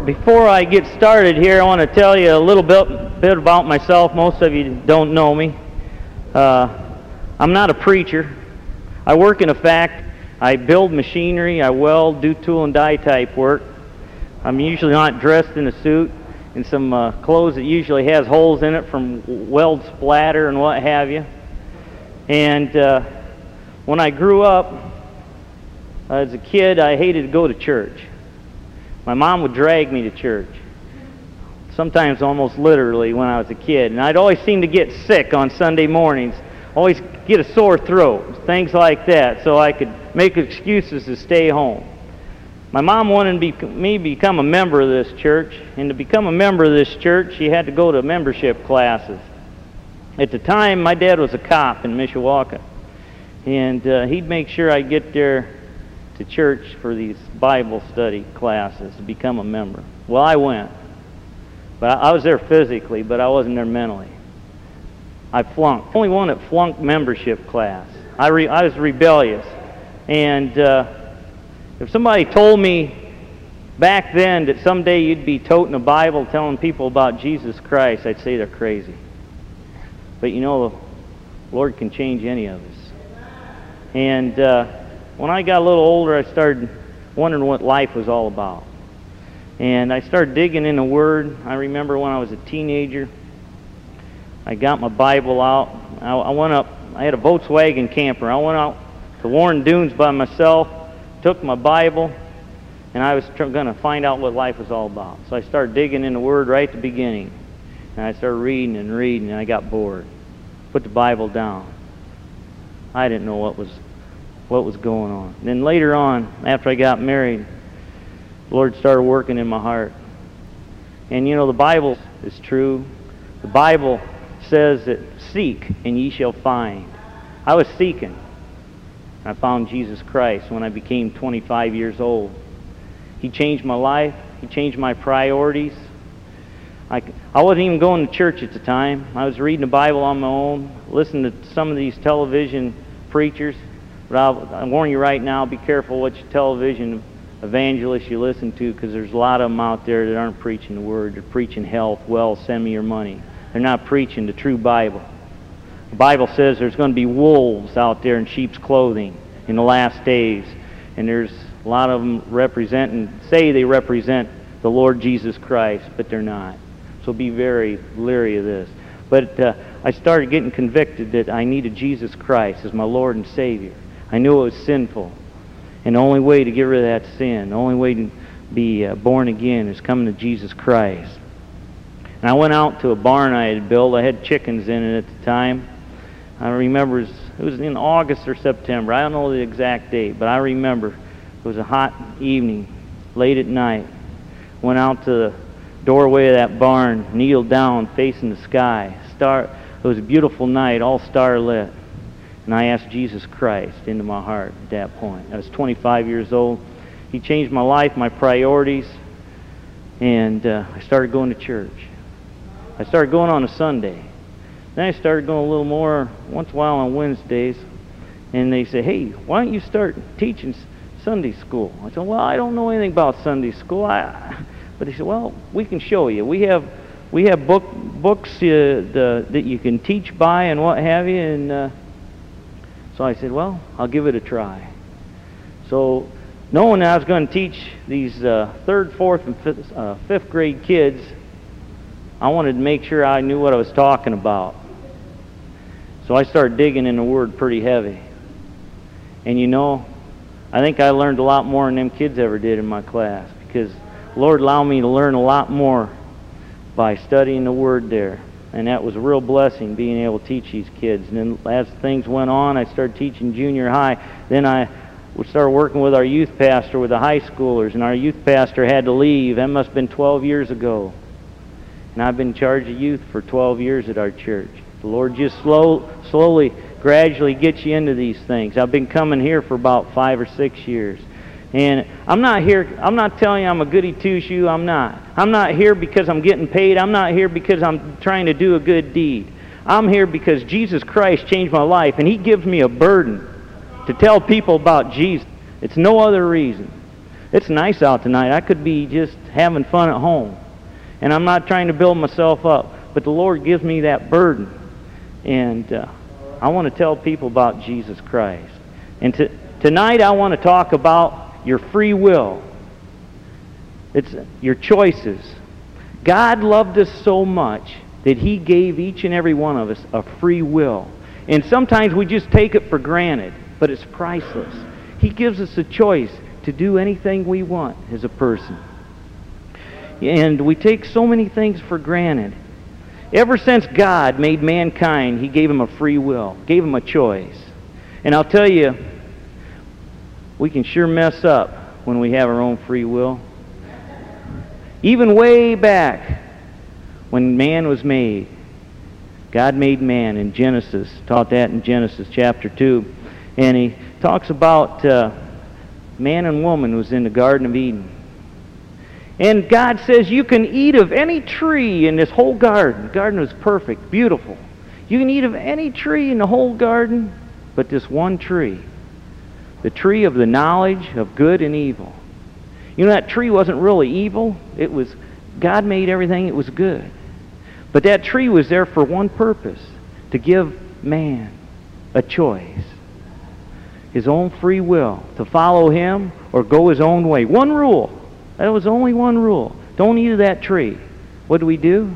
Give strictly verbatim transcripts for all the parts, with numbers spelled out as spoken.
Before I get started here, I want to tell you a little bit, bit about myself. Most of you don't know me. Uh, I'm not a preacher. I work in a factory. I build machinery. I weld, do tool and die type work. I'm usually not dressed in a suit, in some uh, clothes that usually has holes in it from weld splatter and what have you. And uh, when I grew up, uh, as a kid, I hated to go to church. My mom would drag me to church, sometimes almost literally when I was a kid. And I'd always seem to get sick on Sunday mornings, always get a sore throat, things like that, so I could make excuses to stay home. My mom wanted me to become a member of this church, and to become a member of this church, you had to go to membership classes. At the time, my dad was a cop in Mishawaka, and uh, he'd make sure I'd get there to church for these Bible study classes to become a member. Well, I went, but I was there physically, but I wasn't there mentally. I flunked. Only one that flunked membership class. I re- I was rebellious, and uh, if somebody told me back then that someday you'd be toting a Bible telling people about Jesus Christ, I'd say they're crazy. But you know, the Lord can change any of us. And uh, when I got a little older, I started wondering what life was all about. And I started digging in the Word. I remember when I was a teenager, I got my Bible out. I, I went up, I had a Volkswagen camper. I went out to Warren Dunes by myself, took my Bible, and I was tr- going to find out what life was all about. So I started digging in the Word right at the beginning. And I started reading and reading, and I got bored. Put the Bible down. I didn't know what was what was going on. And then later on, after I got married, the Lord started working in my heart. And you know, the Bible is true. The Bible says that seek and ye shall find. I was seeking. I found Jesus Christ when I became twenty-five years old. He changed my life. He changed my priorities. I, I wasn't even going to church at the time. I was reading the Bible on my own, listening to some of these television preachers. But I'll, I warn you right now, be careful what television evangelists you listen to, because there's a lot of them out there that aren't preaching the Word. They're preaching health, wealth, send me your money. They're not preaching the true Bible. The Bible says there's going to be wolves out there in sheep's clothing in the last days. And there's a lot of them represent and say they represent the Lord Jesus Christ, but they're not. So be very leery of this. But uh, I started getting convicted that I needed Jesus Christ as my Lord and Savior. I knew it was sinful. And the only way to get rid of that sin, the only way to be uh, born again is coming to Jesus Christ. And I went out to a barn I had built. I had chickens in it at the time. I remember it was, it was in August or September. I don't know the exact date, but I remember it was a hot evening, late at night. Went out to the doorway of that barn, kneeled down, facing the sky. Star. It was a beautiful night, all starlit. And I asked Jesus Christ into my heart at that point. I was twenty-five years old. He changed my life, my priorities, and uh, I started going to church. I started going on a Sunday. Then I started going a little more once in a while on Wednesdays. And they say, hey, why don't you start teaching Sunday school? I said, well, I don't know anything about Sunday school. I... But they said, well, we can show you. We have we have book books uh, the, that you can teach by and what have you. And uh, so I said, well, I'll give it a try. So knowing that I was going to teach these uh, third, fourth, and fifth, uh, fifth grade kids, I wanted to make sure I knew what I was talking about. So I started digging in the Word pretty heavy. And you know, I think I learned a lot more than them kids ever did in my class, because Lord allowed me to learn a lot more by studying the Word there. And that was a real blessing, being able to teach these kids. And then as things went on, I started teaching junior high. Then I started working with our youth pastor with the high schoolers, and our youth pastor had to leave. That must have been twelve years ago. And I've been in charge of youth for twelve years at our church. The Lord just slow, slowly, gradually gets you into these things. I've been coming here for about five or six years. And I'm not here, I'm not telling you I'm a goody two-shoe, I'm not. I'm not here because I'm getting paid. I'm not here because I'm trying to do a good deed. I'm here because Jesus Christ changed my life, and He gives me a burden to tell people about Jesus. It's no other reason. It's nice out tonight. I could be just having fun at home. And I'm not trying to build myself up, but the Lord gives me that burden. And uh, I want to tell people about Jesus Christ. And to, tonight I want to talk about your free will. It's your choices. God loved us so much that He gave each and every one of us a free will. And sometimes we just take it for granted, but it's priceless. He gives us a choice to do anything we want as a person. And we take so many things for granted. Ever since God made mankind, He gave him a free will, gave him a choice. And I'll tell you, we can sure mess up when we have our own free will. Even way back when man was made, God made man in Genesis, taught that in Genesis chapter two. And He talks about uh, man and woman was in the Garden of Eden. And God says you can eat of any tree in this whole garden. The garden was perfect, beautiful. You can eat of any tree in the whole garden, but this one tree. The tree of the knowledge of good and evil. You know, that tree wasn't really evil. It was, God made everything, it was good. But that tree was there for one purpose, to give man a choice. His own free will, to follow Him or go his own way. One rule. That was only one rule. Don't eat of that tree. What do we do?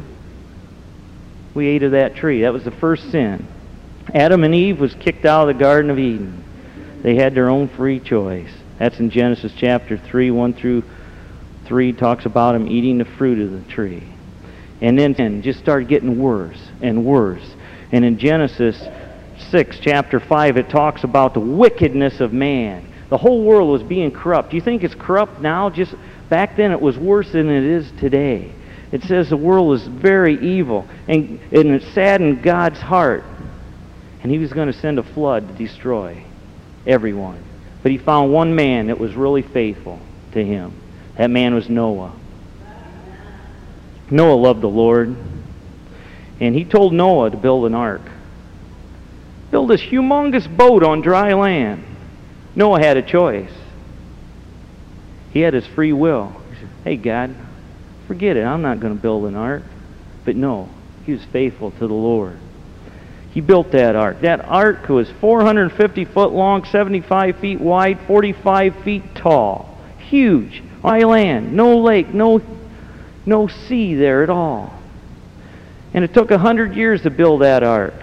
We ate of that tree. That was the first sin. Adam and Eve was kicked out of the Garden of Eden. They had their own free choice. That's in Genesis chapter three, one through three, talks about them eating the fruit of the tree. And then it just started getting worse and worse. And in Genesis six, chapter five, it talks about the wickedness of man. The whole world was being corrupt. Do you think it's corrupt now? Just back then it was worse than it is today. It says the world is very evil, and, and it saddened God's heart. And He was going to send a flood to destroy everyone. But He found one man that was really faithful to Him. That man was Noah. Noah loved the Lord. And he told Noah to build an ark. Build this humongous boat on dry land. Noah had a choice. He had his free will. He said, hey, God, forget it. I'm not going to build an ark. But no, he was faithful to the Lord. He built that ark. That ark was four hundred fifty foot long, seventy-five feet wide, forty-five feet tall. Huge. Dry land. No lake. No, no sea there at all. And it took a hundred years to build that ark.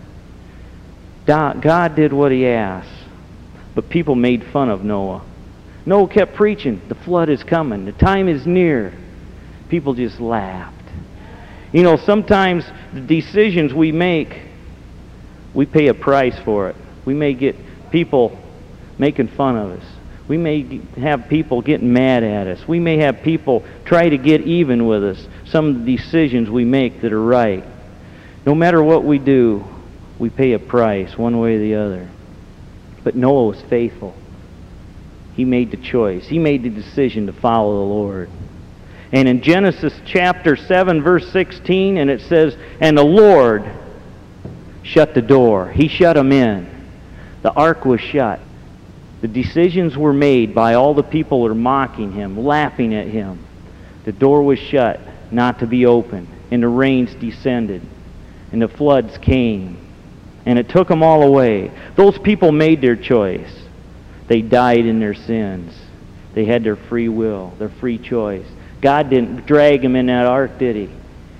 God did what He asked. But people made fun of Noah. Noah kept preaching, the flood is coming, the time is near. People just laughed. You know, sometimes the decisions we make, we pay a price for it. We may get people making fun of us. We may have people getting mad at us. We may have people try to get even with us. Some of the decisions we make that are right. No matter what we do, we pay a price one way or the other. But Noah was faithful. He made the choice. He made the decision to follow the Lord. And in Genesis chapter seven, verse sixteen, and it says, and the Lord shut the door. He shut them in. The ark was shut. The decisions were made by all the people that were mocking Him, laughing at Him. The door was shut, not to be opened. And the rains descended. And the floods came. And it took them all away. Those people made their choice. They died in their sins. They had their free will, their free choice. God didn't drag them in that ark, did He?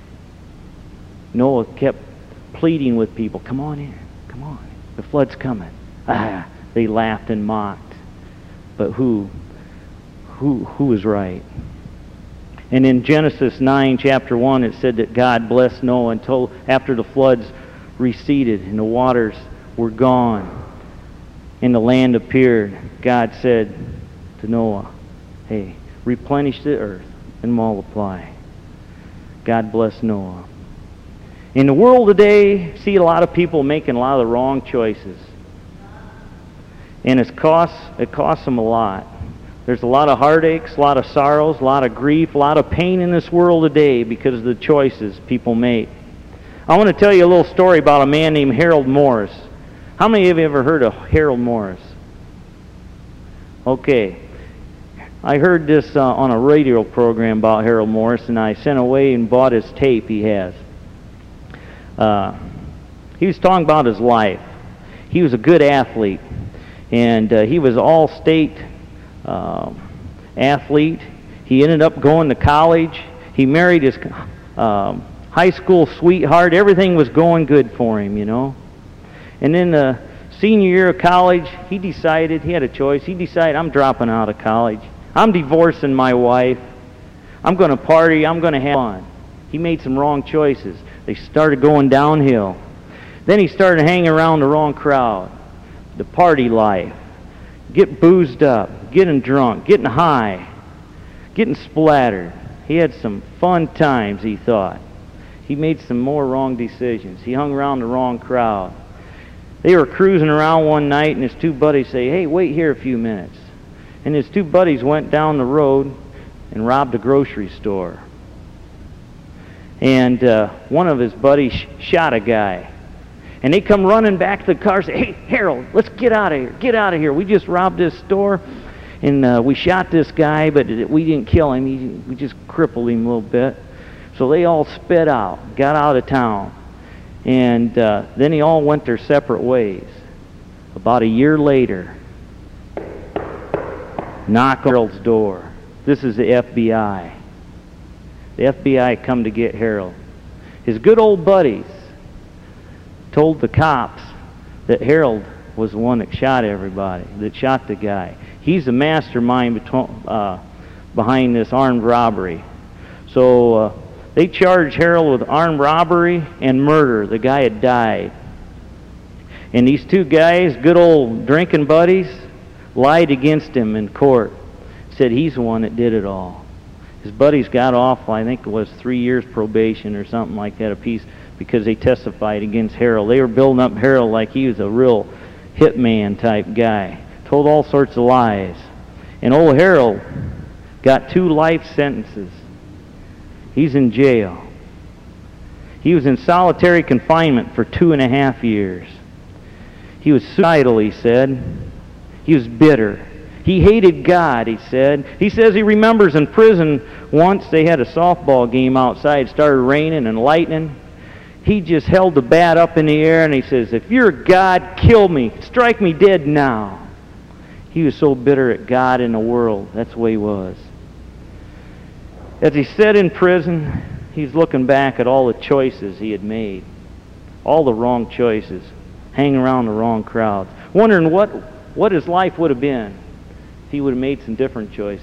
Noah kept pleading with people, come on in, come on. The flood's coming. Ah, they laughed and mocked. But who, who, who was right? And in Genesis nine, chapter one, it said that God blessed Noah until after the floods receded and the waters were gone and the land appeared. God said to Noah, hey, replenish the earth and multiply. God bless Noah. In the world today, see a lot of people making a lot of the wrong choices. And it's cost, it costs them a lot. There's a lot of heartaches, a lot of sorrows, a lot of grief, a lot of pain in this world today because of the choices people make. I want to tell you a little story about a man named Harold Morris. How many of you have ever heard of Harold Morris? Okay. I heard this uh, on a radio program about Harold Morris, and I sent away and bought his tape he has. Uh, he was talking about his life. He was a good athlete, and uh, he was all-state uh, athlete. He ended up going to college. He married his um, high school sweetheart. Everything was going good for him, you know. And then the senior year of college, he decided, he had a choice. He decided, I'm dropping out of college. I'm divorcing my wife. I'm going to party. I'm going to have fun. He made some wrong choices. They started going downhill. Then he started hanging around the wrong crowd. The party life. Get boozed up. Getting drunk. Getting high. Getting splattered. He had some fun times, he thought. He made some more wrong decisions. He hung around the wrong crowd. They were cruising around one night, and his two buddies say, hey, wait here a few minutes. And his two buddies went down the road and robbed a grocery store. And uh, one of his buddies sh- shot a guy. And they come running back to the car and say, hey, Harold, let's get out of here. Get out of here. We just robbed this store, and uh, we shot this guy, but it, we didn't kill him. He, we just crippled him a little bit. So they all sped out, got out of town. And uh, then they all went their separate ways. About a year later, knock on Harold's door. This is the F B I. The F B I come to get Harold. His good old buddies told the cops that Harold was the one that shot everybody, that shot the guy. He's the mastermind beto- uh, behind this armed robbery. So uh, they charged Harold with armed robbery and murder. The guy had died. And these two guys, good old drinking buddies, lied against him in court. Said he's the one that did it all. His buddies got off, I think it was three years probation or something like that apiece, because they testified against Harold. They were building up Harold like he was a real hitman type guy. Told all sorts of lies. And old Harold got two life sentences. He's in jail. He was in solitary confinement for two and a half years. He was suicidal, he said. He was bitter. He hated God, he said. He says he remembers in prison once they had a softball game outside. It started raining and lightning. He just held the bat up in the air and he says, if you're God, kill me. Strike me dead now. He was so bitter at God and the world. That's the way he was. As he sat in prison, he's looking back at all the choices he had made. All the wrong choices. Hanging around the wrong crowds. Wondering what, what his life would have been if he would have made some different choices.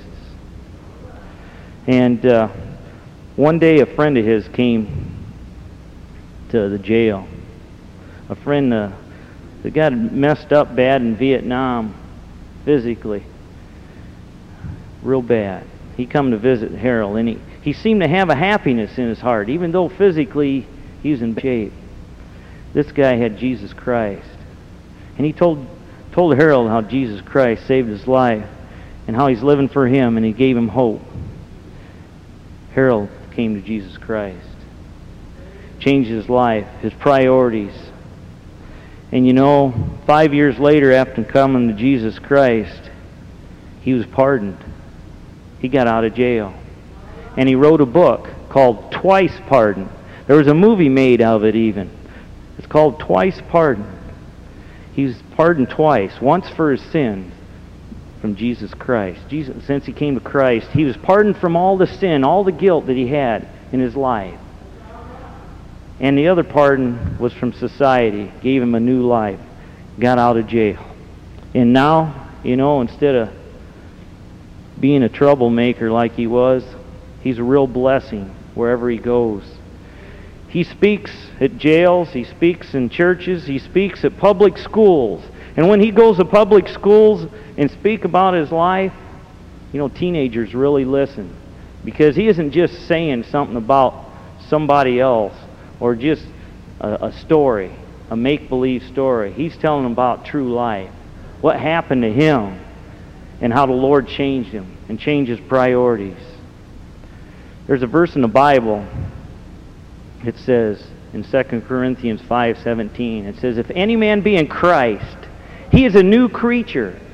And uh, one day a friend of his came to the jail. A friend uh, that got messed up bad in Vietnam physically. Real bad. He come to visit Harold, and he, he seemed to have a happiness in his heart, even though physically he was in shape. This guy had Jesus Christ. And he told told Harold how Jesus Christ saved his life and how he's living for him, and he gave him hope. Harold came to Jesus Christ. Changed his life, his priorities. And you know, five years later after coming to Jesus Christ, he was pardoned. He got out of jail. And he wrote a book called Twice Pardoned. There was a movie made of it even. It's called Twice Pardoned. He was pardoned twice. Once for his sins from Jesus Christ. Jesus, since he came to Christ, he was pardoned from all the sin, all the guilt that he had in his life. And the other pardon was from society. Gave him a new life. Got out of jail. And now, you know, instead of being a troublemaker like he was, he's a real blessing wherever he goes. He speaks at jails, he speaks in churches, he speaks at public schools. And when he goes to public schools and speak about his life, you know, teenagers really listen. Because he isn't just saying something about somebody else or just a, a story, a make-believe story. He's telling them about true life, what happened to him, and how the Lord changed him and changed his priorities. There's a verse in the Bible. It says in Second Corinthians five seventeen, it says, if any man be in Christ, he is a new creature.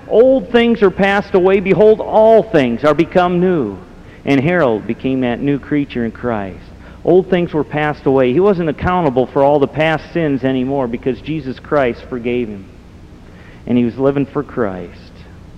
Old things are passed away. Behold, all things are become new. And Harold became that new creature in Christ. Old things were passed away. He wasn't accountable for all the past sins anymore because Jesus Christ forgave him. And he was living for Christ.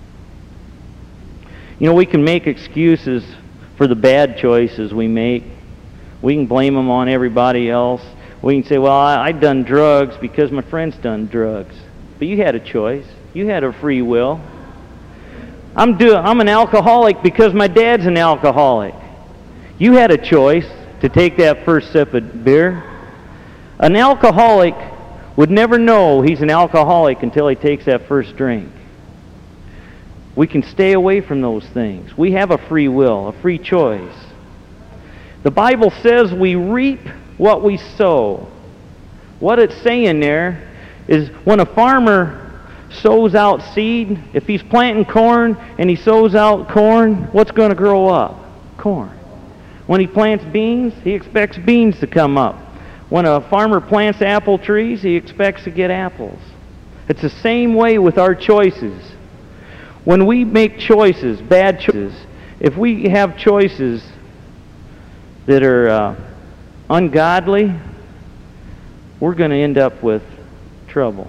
You know, we can make excuses for the bad choices we make. We can blame them on everybody else. We can say, well, I, I've done drugs because my friend's done drugs. But you had a choice. You had a free will. I'm, do, I'm an alcoholic because my dad's an alcoholic. You had a choice to take that first sip of beer. An alcoholic would never know he's an alcoholic until he takes that first drink. We can stay away from those things. We have a free will, a free choice. The Bible says we reap what we sow. What it's saying there is when a farmer sows out seed, if he's planting corn and he sows out corn, what's going to grow up? Corn. When he plants beans, he expects beans to come up. When a farmer plants apple trees, he expects to get apples. It's the same way with our choices. When we make choices, bad choices, if we have choices that are uh, ungodly, we're going to end up with trouble.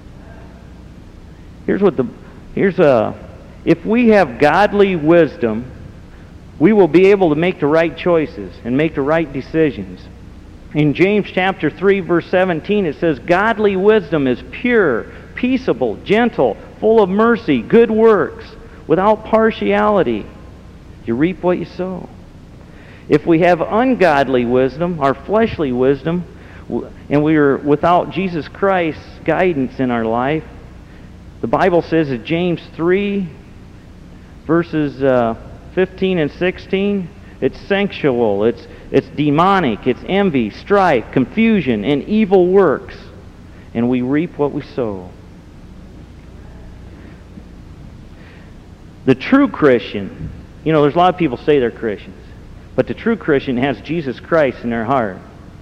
Here's what the here's a if we have godly wisdom, we will be able to make the right choices and make the right decisions. In James chapter three, verse seventeen, it says, "Godly wisdom is pure, peaceable, gentle, full of mercy, good works, without partiality." You reap what you sow. If we have ungodly wisdom, our fleshly wisdom, and we are without Jesus Christ's guidance in our life, the Bible says in James three, verses uh, fifteen and sixteen, it's sensual, it's, it's demonic, it's envy, strife, confusion, and evil works. And we reap what we sow. The true Christian, you know, there's a lot of people say they're Christians, but the true Christian has Jesus Christ in their heart.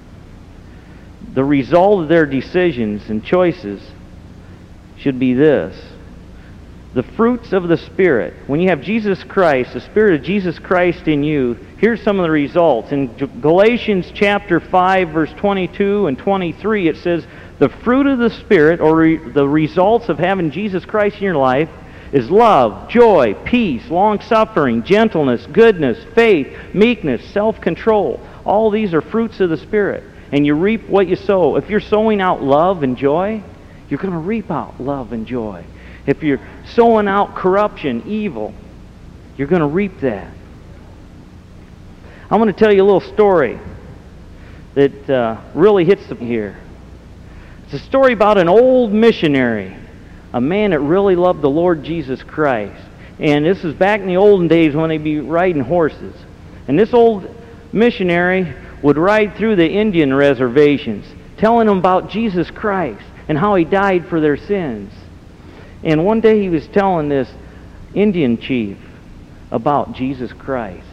The result of their decisions and choices should be this: the fruits of the Spirit. When you have Jesus Christ, the Spirit of Jesus Christ in you, here's some of the results. In Galatians chapter five, verse twenty-two and twenty-three, it says, the fruit of the Spirit, or re- the results of having Jesus Christ in your life, is love, joy, peace, long-suffering, gentleness, goodness, faith, meekness, self-control. All these are fruits of the Spirit. And you reap what you sow. If you're sowing out love and joy, you're going to reap out love and joy. If you're sowing out corruption, evil, you're going to reap that. I'm going to tell you a little story that uh, really hits the here. It's a story about an old missionary, a man that really loved the Lord Jesus Christ. And this is back in the olden days when they'd be riding horses. And this old missionary would ride through the Indian reservations, telling them about Jesus Christ and how he died for their sins. And one day he was telling this Indian chief about Jesus Christ.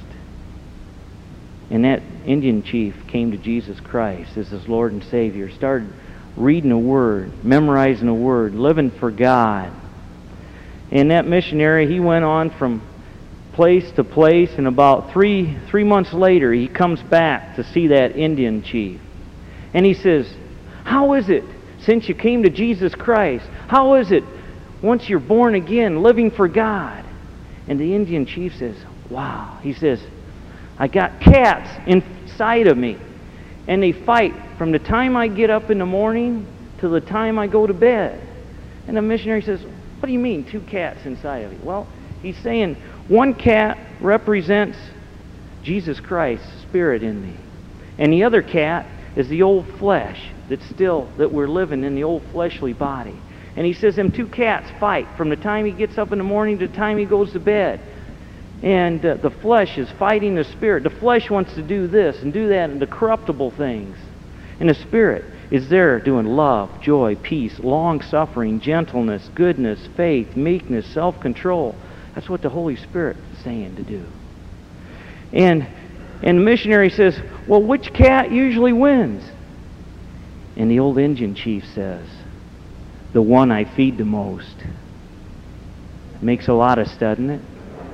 And that Indian chief came to Jesus Christ as his Lord and Savior, started reading the Word, memorizing the Word, living for God. And that missionary, he went on from place to place, and about three three months later, he comes back to see that Indian chief. And he says, "How is it since you came to Jesus Christ? How is it once you're born again, living for God?" And the Indian chief says, "Wow." He says, "I got cats inside of me, and they fight from the time I get up in the morning to the time I go to bed." And the missionary says, "What do you mean, two cats inside of you?" Well, he's saying, one cat represents Jesus Christ's Spirit in me. And the other cat is the old flesh that's still, that we're living in, the old fleshly body. And he says them two cats fight from the time he gets up in the morning to the time he goes to bed. And uh, the flesh is fighting the Spirit. The flesh wants to do this and do that and the corruptible things. And the Spirit is there doing love, joy, peace, long-suffering, gentleness, goodness, faith, meekness, self-control. That's what the Holy Spirit is saying to do. And, and the missionary says, "Well, which cat usually wins?" And the old Indian chief says, "The one I feed the most." Makes a lot of sense, doesn't it?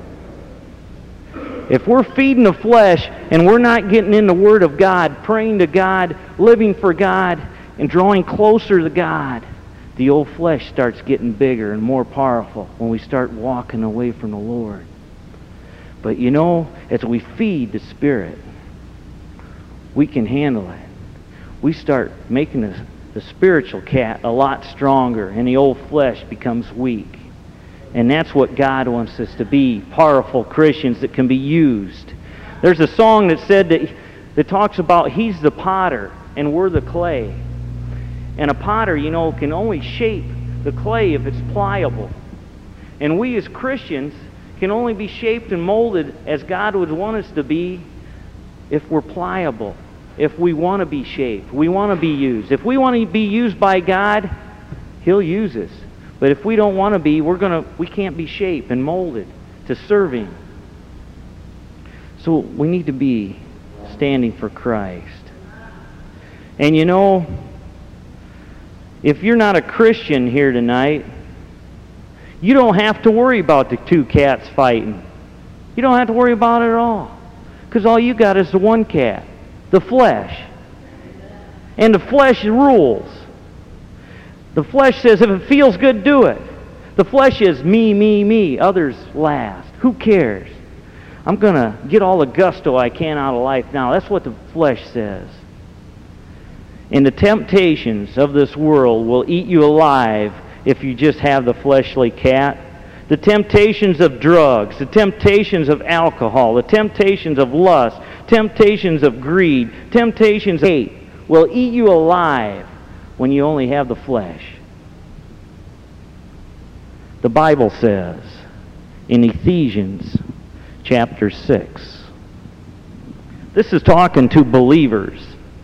If we're feeding the flesh and we're not getting in the Word of God, praying to God, living for God, and drawing closer to God, the old flesh starts getting bigger and more powerful when we start walking away from the Lord. But you know, as we feed the Spirit, we can handle it. We start making the, the spiritual cat a lot stronger, and the old flesh becomes weak. And that's what God wants us to be, powerful Christians that can be used. There's a song that said that, that talks about He's the potter and we're the clay. And a potter, you know, can only shape the clay if it's pliable. And we as Christians can only be shaped and molded as God would want us to be if we're pliable, if we want to be shaped, we want to be used. If we want to be used by God, He'll use us. But if we don't want to be, we're gonna we can't be shaped and molded to serve Him. So we need to be standing for Christ. And you know, if you're not a Christian here tonight, you don't have to worry about the two cats fighting. You don't have to worry about it at all. Because all you got is the one cat, the flesh. And the flesh rules. The flesh says, if it feels good, do it. The flesh is me, me, me, others last. Who cares? I'm going to get all the gusto I can out of life now. That's what the flesh says. And the temptations of this world will eat you alive if you just have the fleshly cat. The temptations of drugs, the temptations of alcohol, the temptations of lust, temptations of greed, temptations of hate will eat you alive when you only have the flesh. The Bible says in Ephesians chapter six, this is talking to believers.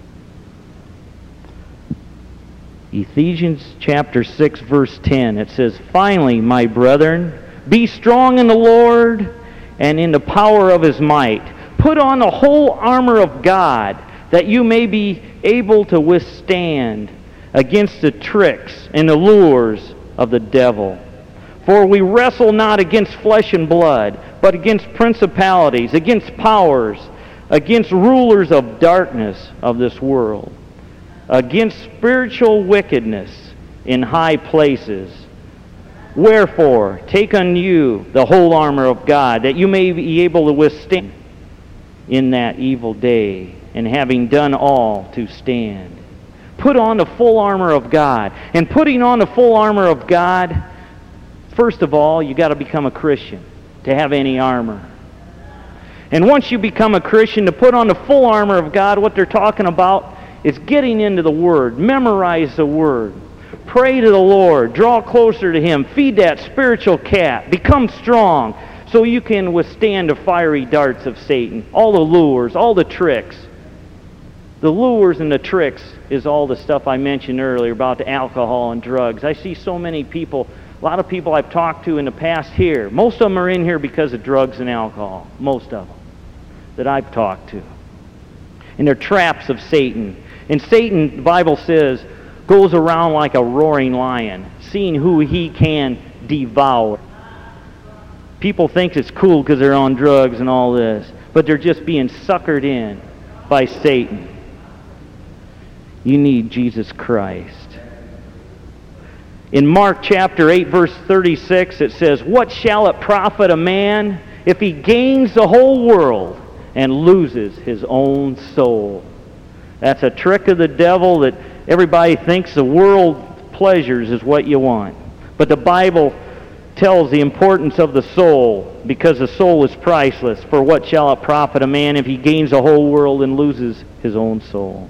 Ephesians chapter six verse ten, it says, "Finally, my brethren, be strong in the Lord and in the power of His might. Put on the whole armor of God, that you may be able to withstand against the tricks and the lures of the devil. For we wrestle not against flesh and blood, but against principalities, against powers, against rulers of darkness of this world, against spiritual wickedness in high places. Wherefore, take on you the whole armor of God, that you may be able to withstand in that evil day, and having done all, to stand." Put on the full armor of God. And putting on the full armor of God, first of all, you got to become a Christian to have any armor. And once you become a Christian, to put on the full armor of God, what they're talking about is getting into the Word. Memorize the Word. Pray to the Lord. Draw closer to Him. Feed that spiritual cat. Become strong so you can withstand the fiery darts of Satan. All the lures, all the tricks. The lures and the tricks is all the stuff I mentioned earlier about the alcohol and drugs. I see so many people, a lot of people I've talked to in the past here. Most of them are in here because of drugs and alcohol. Most of them that I've talked to. And they're traps of Satan. And Satan, the Bible says, goes around like a roaring lion, seeing who he can devour. People think it's cool because they're on drugs and all this, but they're just being suckered in by Satan. You need Jesus Christ. In Mark chapter eight, verse thirty-six, it says, "What shall it profit a man if he gains the whole world and loses his own soul?" That's a trick of the devil that everybody thinks the world pleasures is what you want. But the Bible tells the importance of the soul, because the soul is priceless. For what shall it profit a man if he gains the whole world and loses his own soul?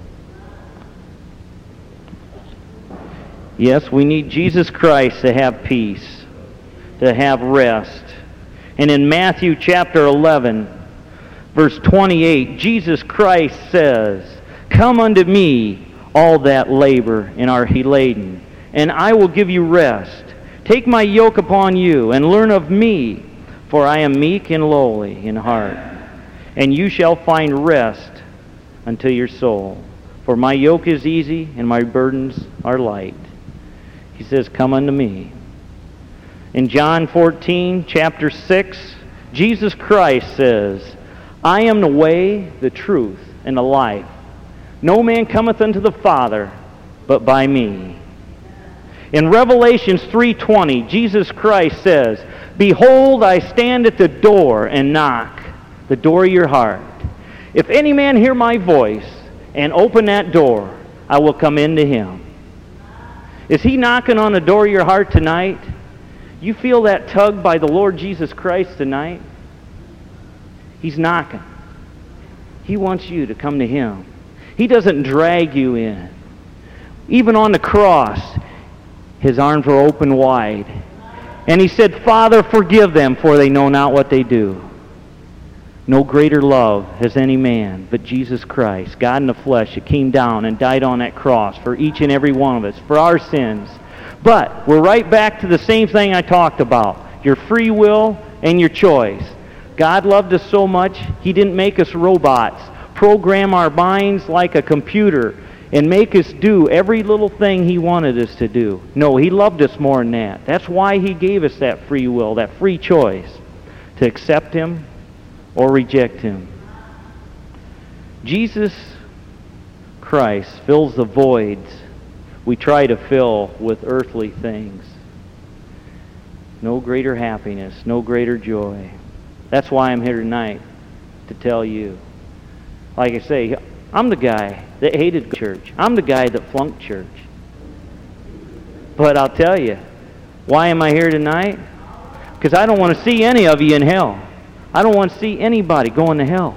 Yes, we need Jesus Christ to have peace, to have rest. And in Matthew chapter eleven, verse twenty-eight, Jesus Christ says, "Come unto me, all that labor and are heavy laden, and I will give you rest. Take my yoke upon you, and learn of me, for I am meek and lowly in heart, and you shall find rest unto your soul. For my yoke is easy, and my burdens are light." He says, come unto me. In John fourteen, chapter six, Jesus Christ says, I am the way, the truth, and the life. No man cometh unto the Father but by me. In Revelations three twenty, Jesus Christ says, Behold, I stand at the door and knock, the door of your heart. If any man hear my voice and open that door, I will come into him. Is he knocking on the door of your heart tonight? You feel that tug by the Lord Jesus Christ tonight? He's knocking. He wants you to come to him. He doesn't drag you in. Even on the cross, his arms were open wide. And he said, Father, forgive them, for they know not what they do. No greater love has any man but Jesus Christ, God in the flesh, that came down and died on that cross for each and every one of us, for our sins. But we're right back to the same thing I talked about, your free will and your choice. God loved us so much, he didn't make us robots, program our minds like a computer, and make us do every little thing he wanted us to do. No, he loved us more than that. That's why he gave us that free will, that free choice, to accept him or reject him. Jesus Christ fills the voids we try to fill with earthly things. No greater happiness, no greater joy. That's why I'm here tonight, to tell you. Like I say, I'm the guy that hated church. I'm the guy that flunked church. But I'll tell you, why am I here tonight? Because I don't want to see any of you in hell. I don't want to see anybody going to hell.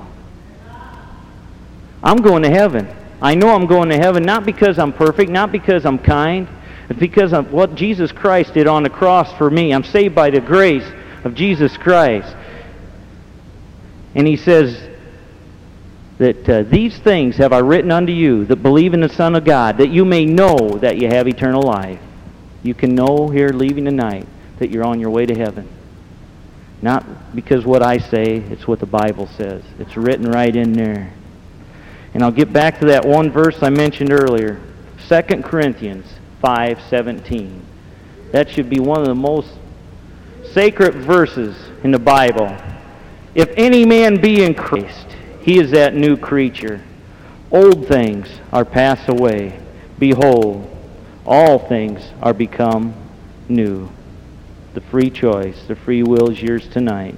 I'm going to heaven. I know I'm going to heaven not because I'm perfect, not because I'm kind. It's because of what Jesus Christ did on the cross for me. I'm saved by the grace of Jesus Christ. And he says that uh, these things have I written unto you that believe in the Son of God, that you may know that you have eternal life. You can know here leaving tonight that you're on your way to heaven. Not because what I say, it's what the Bible says. It's written right in there. And I'll get back to that one verse I mentioned earlier, Second Corinthians five seventeen. That should be one of the most sacred verses in the Bible. If any man be in Christ, he is that new creature. Old things are passed away. Behold, all things are become new. The free choice, the free will is yours tonight.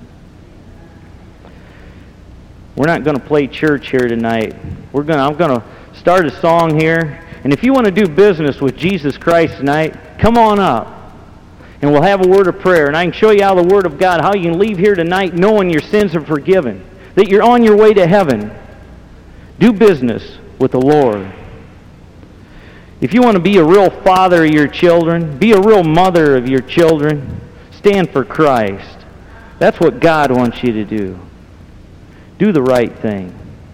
We're not going to play church here tonight. We're going to, I'm going to start a song here. And if you want to do business with Jesus Christ tonight, come on up. And we'll have a word of prayer. And I can show you how the Word of God, how you can leave here tonight knowing your sins are forgiven. That you're on your way to heaven. Do business with the Lord. If you want to be a real father of your children, be a real mother of your children, stand for Christ. That's what God wants you to do. Do the right thing.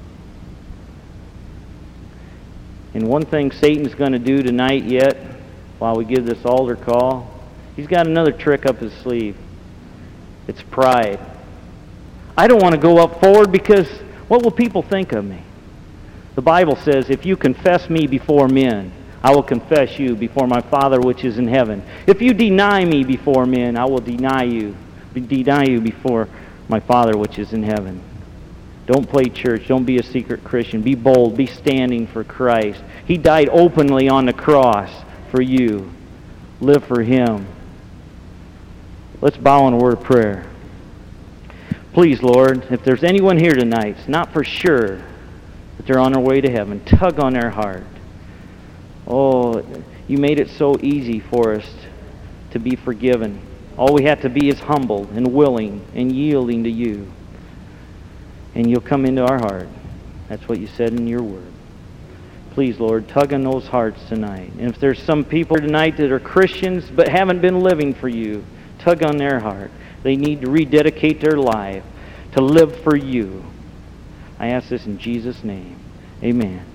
And one thing Satan's going to do tonight yet, while we give this altar call, he's got another trick up his sleeve. It's pride. I don't want to go up forward because what will people think of me? The Bible says, if you confess me before men, I will confess you before my Father which is in heaven. If you deny me before men, I will deny you, deny you before my Father which is in heaven. Don't play church. Don't be a secret Christian. Be bold. Be standing for Christ. He died openly on the cross for you. Live for Him. Let's bow in a word of prayer. Please, Lord, if there's anyone here tonight, it's not for sure that they're on their way to heaven, tug on their heart. Oh, you made it so easy for us to be forgiven. All we have to be is humbled and willing and yielding to you. And you'll come into our heart. That's what you said in your word. Please, Lord, tug on those hearts tonight. And if there's some people tonight that are Christians but haven't been living for you, tug on their heart. They need to rededicate their life to live for you. I ask this in Jesus' name. Amen.